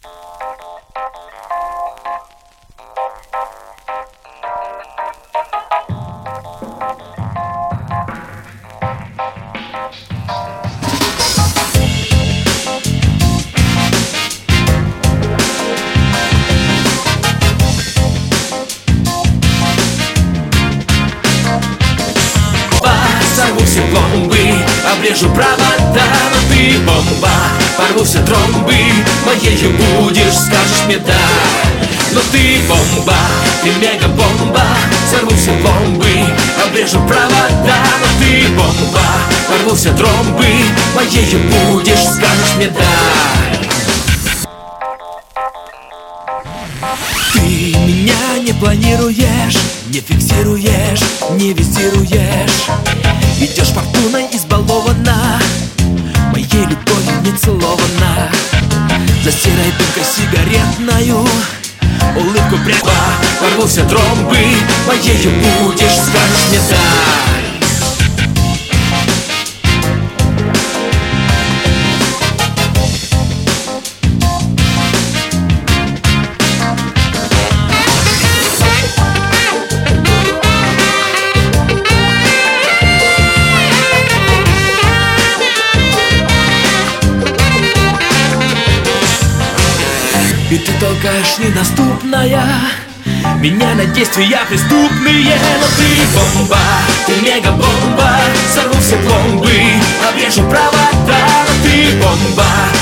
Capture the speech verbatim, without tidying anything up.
Сорву все пломбы, обрежу провода, но ты бомба. Порву все тромбы, моею будешь, скажешь мне да. Но ты бомба, ты мега-бомба. Сорву все пломбы, обрежу провода, но ты бомба. Порву все тромбы, моею будешь, скажешь мне да. Ты меня не планируешь, не фиксируешь, не визируешь. Идешь фортуной избалована, моей любовью не целована. За серой дымкой сигаретною улыбку прямо. Порву все тромбы, моею будешь, скажешь мне да. И ты толкаешь недоступная меня на действия преступные. Но ты бомба, ты мега-бомба. Сорву все пломбы, обрежу провода, но ты бомба.